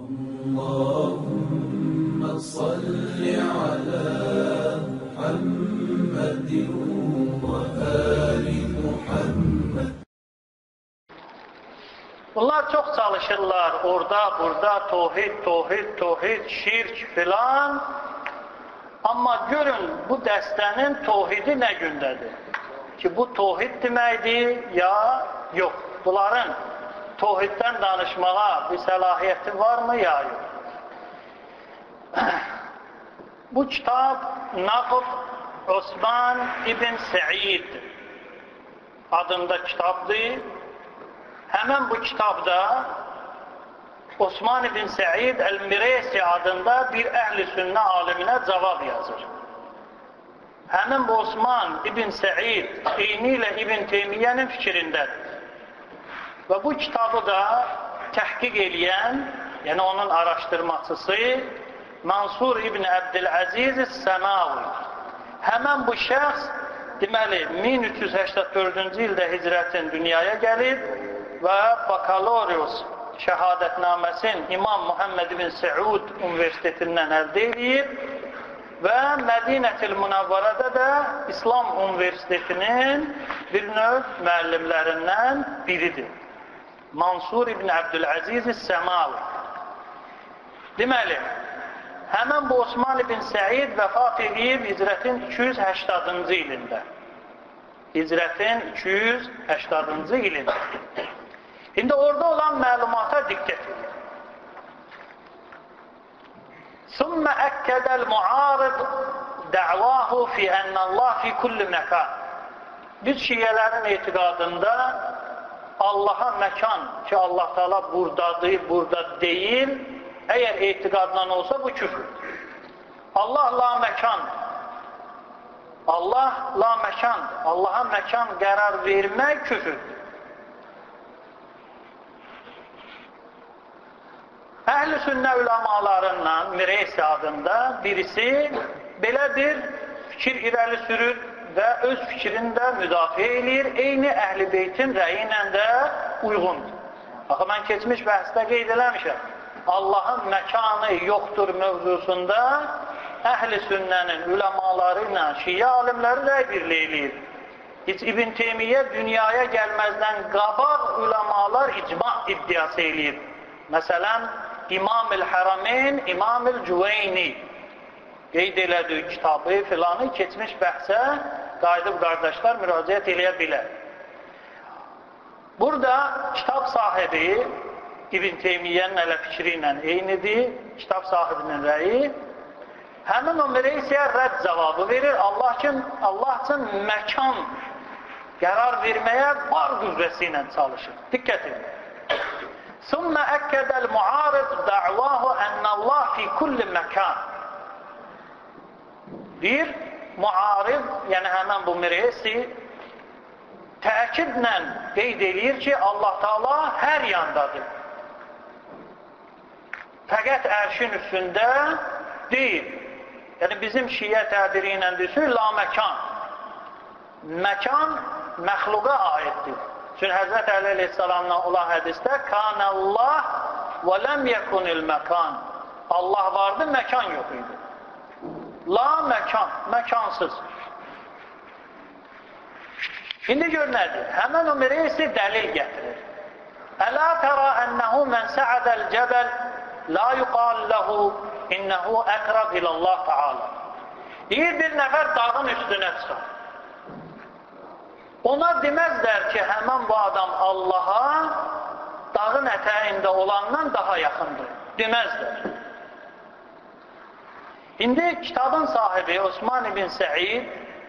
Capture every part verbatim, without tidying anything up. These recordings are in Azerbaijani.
Allahümme salli ala Muhammedin ve ali Muhammed. Bunlar çok çalışırlar. Orada, burada tohid, tohid, tohid, şirk filan. Amma görün bu dəstənin tohidi nə gündədir? Ki bu tohid deməkdir ya yox. Bunların tohiddən danışmağa bir səlahiyyəti varmı ya yox? Bu kitab Naqd Osman ibn Səid adında kitabdır. Həmən bu kitabda Osman ibn Səid el-Miresi adında bir əhl-i sünnə aliminə cavab yazır. Həmin bu Osman ibn Səid eynilə İbn Teymiyyənin fikrindədir. Və bu kitabı da təhqiq eləyən, yəni onun araşdırmacısı Mansur ibn Əbdüləziz Səmavi. Həmən bu şəxs deməli min üç yüz səksən dördüncü ildə hicrətin dünyaya gəlib və bakalorius şəhadətnaməsin İmam Muhammed ibn Səud Universitetindən əldə edib və Mədinətil Münəvvərədə də İslam Universitetinin bir növ müəllimlərindən biridir. Mansur ibn Əbdüləziz Səmavi. Deməli, həmən bu Osman ibn Səid vəfat edib hicrətin iki yüz səksəncı ilində. Hicrətin iki yüz səksəncı ilində. İndi orada olan məlumata diqqət edin. ثم أكد المعارض دعواه في أن الله في كل مكان. Biz şiyələrin etiqadında Allaha məkan ki Allah Teala buradadır, burada deyil, əgər etiqadla olsa bu küfür. Allah la məkan. Allah la məkan. Allaha məkan qərar vermək küfürdür. Əhl-i sünnə ulamalarından Miresi adında birisi belə bir fikir irəli sürür və öz fikrini də müdafiə edir, eyni Əhl-i Beytin rəyi ilə də uyğundur. Axı, mən keçmiş bəhsdə qeyd eləmişəm. Allahın məkanı yoxdur mövzusunda Əhl-i sünnənin ulamaları ilə şiə alimləri rəy birliyi eləyir. Heç İbn Teymiyyə dünyaya gəlməzdən qabaq ulamalar icma iddiası eləyir. Məsələn, İmam-ül Hərəmeyn, İmam-ül Cüveyni qeyd elədiyi kitabı filanı keçmiş bəhsə qayıdıb qardaşlar müraciət eləyə bilər. Burada kitab sahibi İbn Teymiyyənin ələ fikri ilə eynidir, kitab sahibinin rəyi. Həmin o Miresiyə rədd cavabı verir. Allah üçün, Allah üçün məkan qərar verməyə var qüvvəsi ilə çalışır. Diqqət edin. ثم أكد المعارض دعواه أن الله في كل مكان. Bir muarız, yəni həmən bu Miresi təkidlə qeyd edir ki, Allah Teala hər yandadır. Fəqət ərşin üstündə deyil. Yəni bizim şiə təbiri ilə düşür, la məkan. Məkan məxluqa aiddir. Çünki Həzrət Əli Aleyhisselamdan olan hədisdə Kanəllah və ləm yəkunil məkan. Allah vardı, məkan yox idi. La məkan, məkansız. İndi gör nədir? Həmən o Miresi dəlil gətirir. Ələ tərə ənəhu mən səədəl cəbəl la yuqal ləhu innəhu əqrab ilallah Teala. Deyir, bir nəfər dağın üstünə çıxar. Ona deməzlər ki, həmən bu adam Allaha dağın ətəyində olandan daha yaxındır. Deməzlər. İndi kitabın sahibi Osman ibn Səid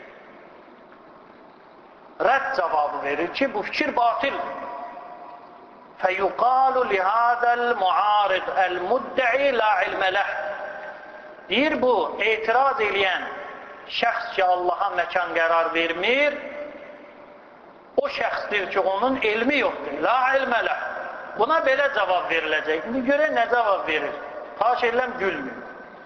rədd cavabı verir ki, bu fikir batildir. فَيُقَالُ لِهَذَا الْمُعَارِضْ الْمُدَّعِ لَا عِلْمَ لَهِ. Deyir, bu etiraz eləyən şəxs ki, Allaha məkan qərar vermir, o şəxsdir ki, onun elmi yoxdur. La ilmə ləh. Buna belə cavab veriləcək. İndi görə nə cavab verir? Xahiş edirəm, gülmür.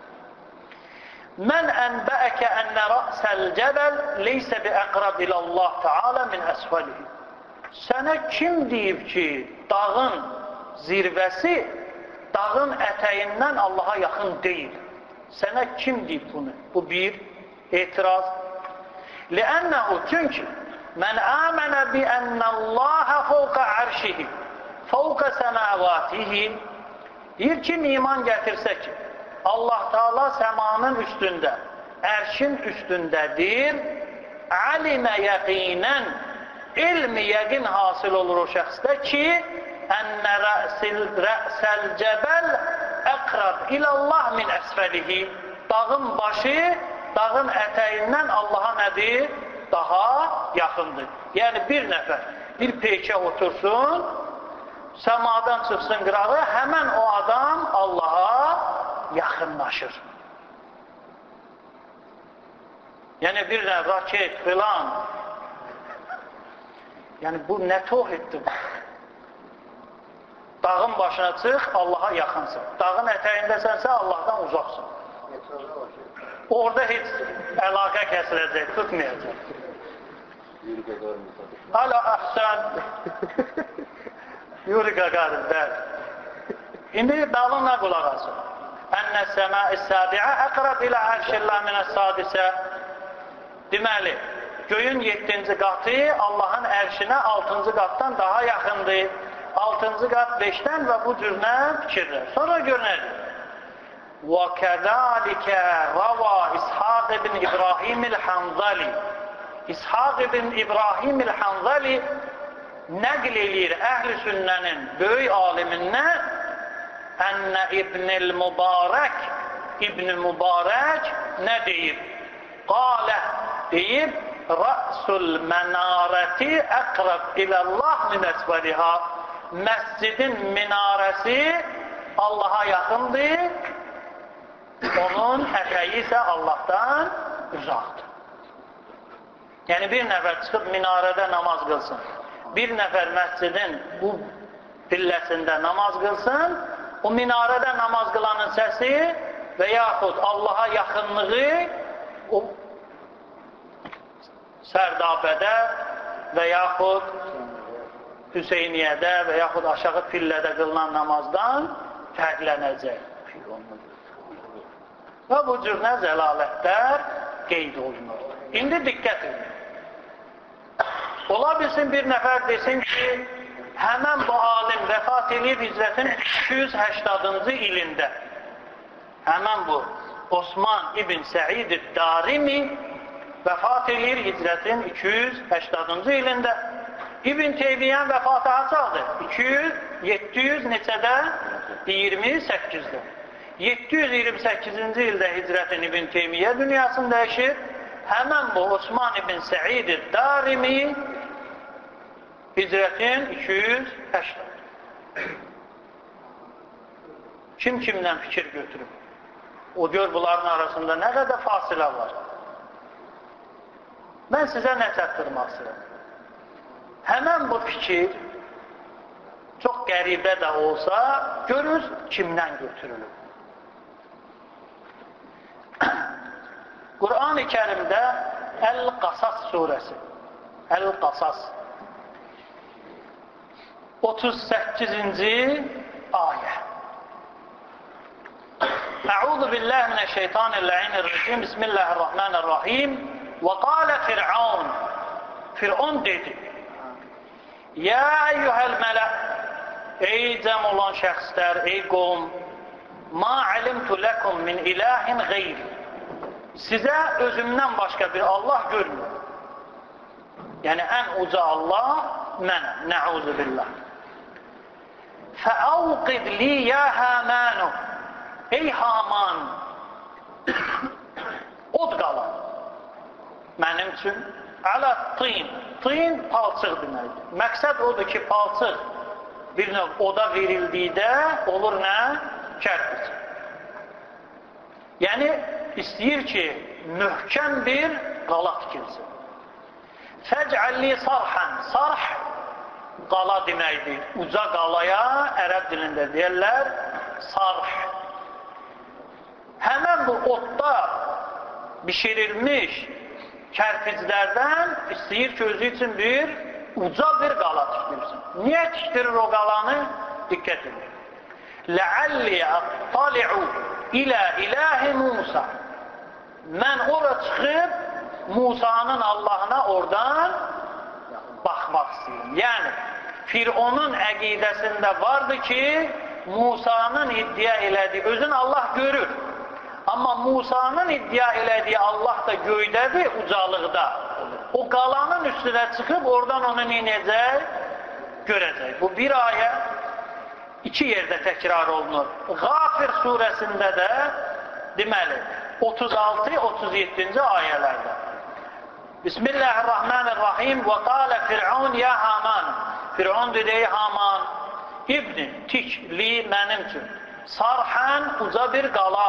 Mən ənbəəkə ənə rəsəl cəbəl leysə bi əqrab ilallah Teala min əsfəlihi. Sənə kim deyib ki, dağın zirvəsi dağın ətəyindən Allaha yaxın deyil. Sənə kim deyib bunu? Bu bir etiraz. Ləənnəhu, çünki mən əmənə bi ənəlləhə fəvqə ərşihi, fəvqə səməvatihi, deyir kim iman gətirsə ki, Allah Teala səmanın üstündə, ərşin üstündədir, alimə yəqinən, ilmi yəqin hasil olur o şəxsdə ki, ənnə rəsəl cəbəl əqrab ilallah min əsfəlihi, dağın başı, dağın ətəyindən Allaha nədir? Daha yaxındır. Yəni bir nəfər, bir peykə otursun, səmadan çıxsın qırağı, həmən o adam Allaha yaxınlaşır. Yəni bir də raket filan, yəni bu nə tohiddir bu? Dağın başına çıx, Allaha yaxınsın. Dağın ətəyindəsənsə Allahdan uzaqsın. Orada heç əlaqə kəsiləcək, tutmayacaq. Hala əhsən. Yuri Qaqarin, bəli. İndi dalına qulaq asın. Ənə səmə-i səbiə əqrab ilə ərşillə minə sadisə. Deməli, göyün yeddinci qatı Allahın ərşinə altıncı qatdan daha yaxındır. altıncı qat beşdən və bu cürlə fikirlər. Sonra görünədir. وَكَذَٰلِكَ رَوَى İshaq ibn İbrahim el-Hanzali. İshaq ibn İbrahim el-Hanzali nəql eləyir əhl-i sünnənin böyük alimindən Ənə İbn-i Mübarək İbn-i Mübarək nə deyib? Qalə deyib Rəsul mənarəti əqrab iləllah min əsvəliha. Məscidin minarəsi Allaha yaxındır, onun ətəyi isə Allahdan uzaqdır. Yəni bir nəfər çıxıb minarədə namaz qılsın, bir nəfər məscidin bu pilləsində namaz qılsın, o minarədə namaz qılanın səsi və yaxud Allaha yaxınlığı o Sərdabədə və yaxud Hüseyniyyədə və yaxud aşağı pillədə qılınan namazdan fərqlənəcək. Və bu cür nə zəlalətlər qeyd olunur. İndi diqqət edin. Ola bilsin bir nəfər desin ki, həmən bu alim vəfat edib hicrətin iki yüz səkkizinci ilində. Həmən bu Osman ibn Səid Darimi vəfat edir hicrətin iki yüz səkkizinci ilində. İbn Teymiyyən vəfatı haçaqdır? iki yüz, yeddi yüz neçədə? iyirmi səkkizdə. yeddi yüz iyirmi səkkizinci ildə hicrətin İbn Teymiyyə dünyasını dəyişir. Həmən bu Osman ibn Səid Darimi hicrətin iki yüz səkkiz. Kim kimdən fikir götürüb? O gör bunların arasında nə qədər fasilə var. Mən sizə nə çatdırmaq istəyirəm? Həmən bu fikir çox qəribə də olsa, görür kimdən götürülür. Qur'an-ı Kərimdə Əl-Qasas surəsi, Əl-Qasas otuz səkkizinci ayə. Əuzu billahi minəşşeytanirracim. Bismillahirrahmanirrahim. Və qalə Fir'aun. Fir'aun dedi: Ya eyyuhəl mələ, ey cəm olan şəxslər, ey qovm, ma alimtu ləkum min ilahin qeyri. Sizə özümdən başqa bir Allah görmür. Yəni ən uca Allah mənəm, nəuzu billah. Fəavqid li ya Hamanu. Ey Haman, od qalan mənim üçün. Ələ tin, tin palçıq deməkdir. Məqsəd odur ki, palçıq bir növ oda verildikdə olur nə? Kərpic. Yəni, istəyir ki, möhkəm bir qala tikilsin. Fəcəlli sarxən, sarx qala deməkdir. Uca qalaya ərəb dilində deyərlər, sarx. Həmən bu otda bişirilmiş kərpiclərdən istəyir ki, özü üçün bir uca bir qala tikdirsin. Niyə tikdirir o qalanı? Diqqət edin. Ləalli əttali'u ilə ilahi Musa. Mən ora çıxıb Musanın Allahına oradan baxmaq istəyirəm. Yəni, Fironun əqidəsində vardı ki, Musanın iddia elədiyi, özün Allah görür. Amma Musanın iddia elədiyi Allah da göydədir, ucalıqda. O qalanın üstünə çıxıb oradan onu necək? Görəcək. Bu bir ayə iki yerdə təkrar olunur. Qafir surəsində də deməli, otuz altı otuz yeddinci ayələrdə. Bismillahirrahmanirrahim. Və qalə Fir'aun ya Haman. Fir'aun dedi, ey Haman, İbni, tik, li, mənim üçün. Sarhan, uca bir qala.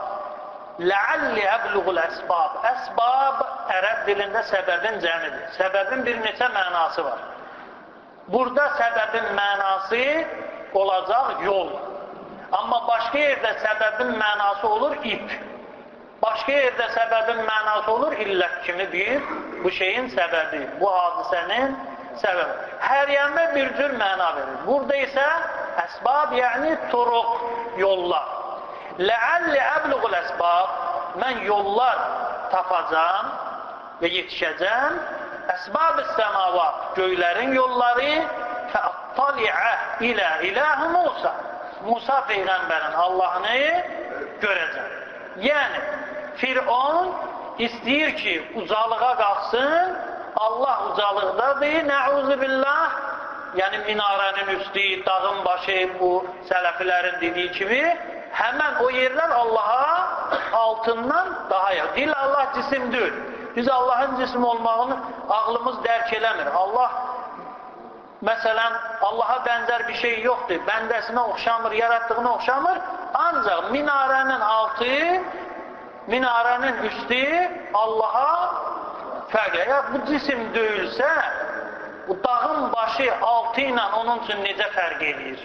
Ləalli əbluğul əsbab. Əsbab ərəb dilində səbəbin cəmidir. Səbəbin bir neçə mənası var. Burada səbəbin mənası olacaq yol. Amma başqa yerdə səbəbin mənası olur ip. Başqa yerdə səbəbin mənası olur illət kimi bir bu şeyin səbəbi, bu hadisənin səbəbi. Hər yanına bir cür məna verir. Burada isə əsbab, yəni turuq, yollar. Ləalli əbluğul əsbab, mən yollar tapacam və yetişəcəm. Əsbab-ı səmavat, göylərin yolları fəəttali'ə ilə ilahı Musa. Musa Peyğəmbərin Allahını görəcəm. Yəni, Firon istəyir ki, ucalığa qalxsın, Allah ucalıqdadır, nəuzu billah, yəni minarənin üstü, dağın başı, bu sələfilərin dediyi kimi, həmən o yerlər Allaha altından daha yaxın. Deyil, Allah cisimdir. Biz Allahın cisim olmağını ağlımız dərk eləmir. Allah, məsələn, Allaha bənzər bir şey yoxdur. Bəndəsinə oxşamır, yaratdığına oxşamır. Ancaq minarənin altı, minarənin üstü Allaha fərq. Əgər bu cisim döyülsə, bu dağın başı altı ilə onun üçün necə fərq edir?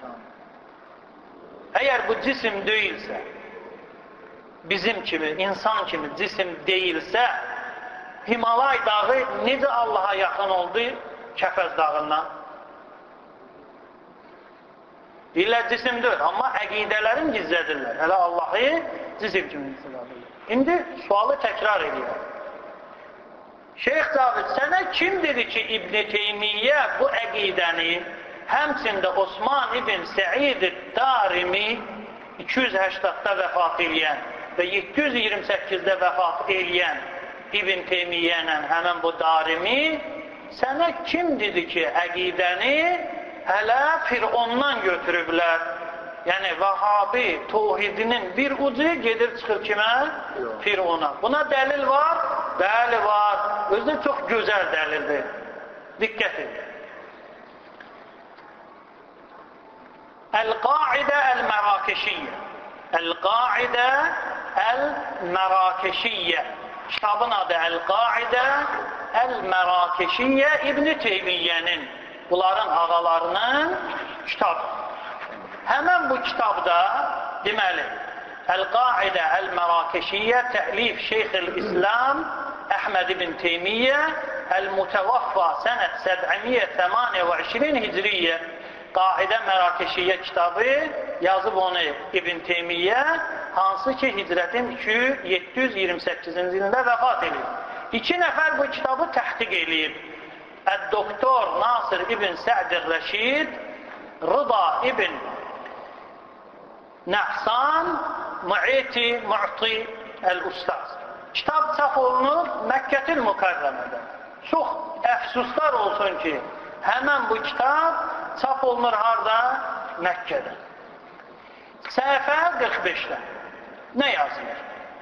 Əgər bu cisim deyilsə, bizim kimi, insan kimi cisim deyilsə, Himalay dağı necə Allaha yaxın oldu Kəfəz dağından? Deyirlər cisimdir, amma əqidələrin gizlədirlər. Hələ Allahı cisim kimi gizlədirlər. İndi sualı təkrar edirlər. Şeyx Cavid, sənə kim dedi ki, İbn-i Teymiyyə bu əqidəni, həmçində Osman ibn Səid Darimi iki yüz həştadda vəfat eləyən və yeddi yüz iyirmi səkkizdə vəfat eləyən İbn Teymiyyə ilə həmən bu Darimi sənə kim dedi ki, əqidəni hələ Firondan götürüblər? Yəni, Vəhabi tohidinin bir ucu gedir çıxır kimə? Firona. Buna dəlil var? Bəli var. Özü də çox gözəl dəlildir. Diqqət edin. Əl-Qaidə Əl-Mərakeşiyyə. Əl-Qaidə Əl-Mərakeşiyyə. Kitabın adı Əl-Qaidə Əl-Mərakeşiyyə İbn-i Teymiyyənin, bunların ağalarının kitabı. Həmən bu kitabda, deməli, Əl-Qaidə Əl-Mərakeşiyyə təlif Şeyx-ül-İslam Əhməd ibn Teymiyyə Əl-Mutəvaffa sənət səb'imiyyə səmaniyyə və işrin Hicriyyə Qaidə Mərakeşiyyə kitabı yazıb onu İbn Teymiyyə, hansı ki hicrətin yeddi yüz iyirmi səkkizinci ilində vəfat edir. İki nəfər bu kitabı təhqiq eləyib. Əd-Doktor Nasir ibn Sə'd Rəşid, Rıda ibn Nəhsan, Mu'iti Mu'ti Əl-Ustaz. Kitab çap olunur Məkkətil Mükarrəmədə. Çox əfsuslar olsun ki, həmən bu kitab çap olunur harada? Məkkədə. Səhifə qırx beşdə. Nə yazılır?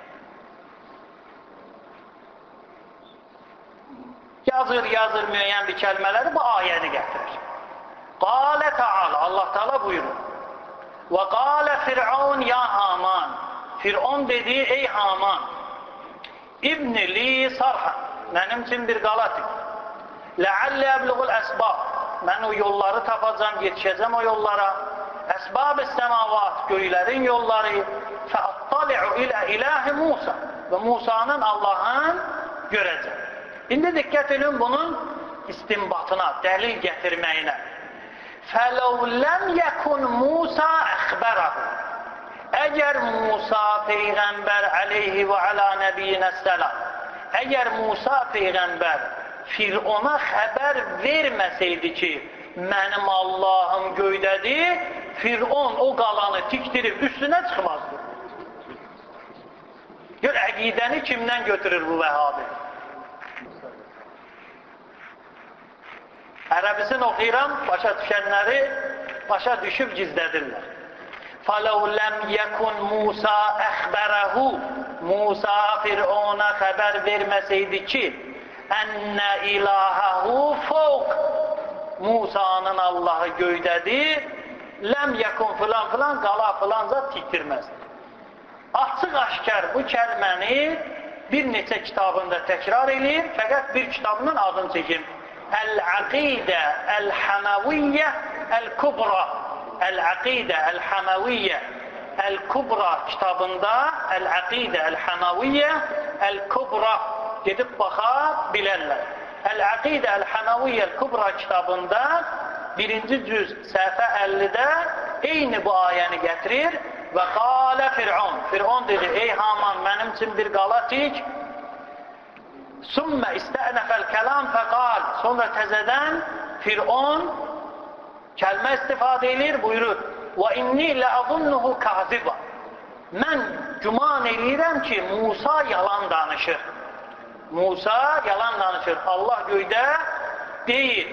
Yazır, yazır müəyyən bir kəlmələri bu ayəni gətirir. Qalə Teala, Allah Teala buyurur. Və qalə Fir'aun ya Haman. Fir'aun dedi, ey Haman. İbn-i li sarhan. Mənim üçün bir qalatik. Ləalli əbluğul əsbab. Mən o yolları tapacam, yetişəcəm o yollara. Əsbab-ı səmavat, göylərin yolları. Fəəttali'u ilə ilahi Musa. Və Musa'nın Allah'ın görəcəm. İndi diqqət edin bunun istinbatına, dəlil gətirməyinə. فَلَوْ لَمْ يَكُنْ مُوسَى أَخْبَرَهُ Əgər Musa Peyğəmbər aleyhi və alə nəbiyyinə səlam, əgər Musa Peyğəmbər Fir'ona xəbər verməsəydi ki, mənim Allahım göydədir, Fir'on o qalanı tikdirib üstünə çıxmazdı. Gör, əqidəni kimdən götürür bu vəhabi? Ərəbisini oxuyuram, başa düşənləri başa düşüb gizlədirlər. فَلَوْ لَمْ يَكُنْ مُوسَى أَخْبَرَهُ Musa Fir'ona xəbər verməsəydi ki, ənnə ilahəhu fəvq Musa'nın Allahı göydədir, ləm yəkun filan filan qala filanca tikdirməzdir. Açıq aşkar bu kəlməni bir neçə kitabında təkrar edir, fəqət bir kitabının adını çəkim. Əl-Əqidə Əl-Həməviyyə Əl-Kubra Əl-Əqidə Əl-Həməviyyə Əl-Kubra kitabında Əl-Əqidə Əl-Həməviyyə Əl-Kubra gedib baxa bilərlər. Əl-Əqidə Əl-Həməviyyə Əl-Kubra kitabında birinci cüz səhifə əllidə eyni bu ayəni gətirir və qalə Fir'on. Fir'on dedi, ey Haman, mənim üçün bir qala tik. Sümmə istənəfəl kəlam fəqal. Sonra təzədən Fir'on kəlmə istifadə edir, buyurur. Və inni ləəzunnuhu kaziba. Mən güman eləyirəm ki, Musa yalan danışır. Musa yalan danışır. Allah göydə deyir.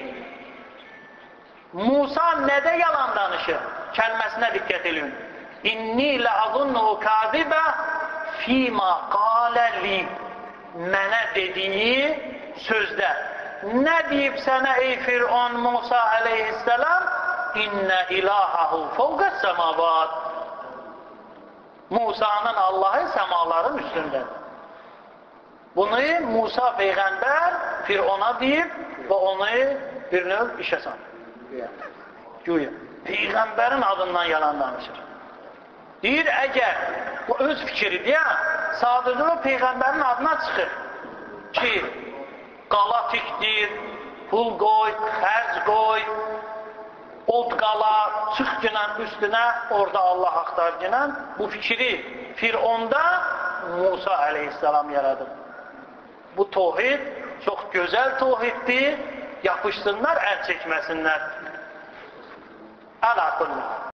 Musa nədə yalan danışır? Kəlməsinə diqqət edin. İnni ləəzunnuhu kaziba fīmā qalə li. Mənə dediyi sözdə. Nə deyib sənə ey Fir'on Musa aleyhisselam? İnnə ilahahu fəvqəs səmavat. Musa'nın Allahı səmaların üstündədir. Bunu Musa Peyğəmbər Fir'ona deyib və onu bir növ işə salır. Güya. Peyğəmbərin adından yalan danışır. Deyir, əgər, bu öz fikridir ya, sadəcə o Peyğəmbərin adına çıxır ki, qala tikdir, pul qoy, xərc qoy, od qala, çıx günən üstünə, orada Allah axtar günən, bu fikri Fir'onda Musa aleyhisselam yaradır. Bu tohid çox gözəl tohiddir, yapışsınlar, əl çəkməsinlər. Əl-Aqullah.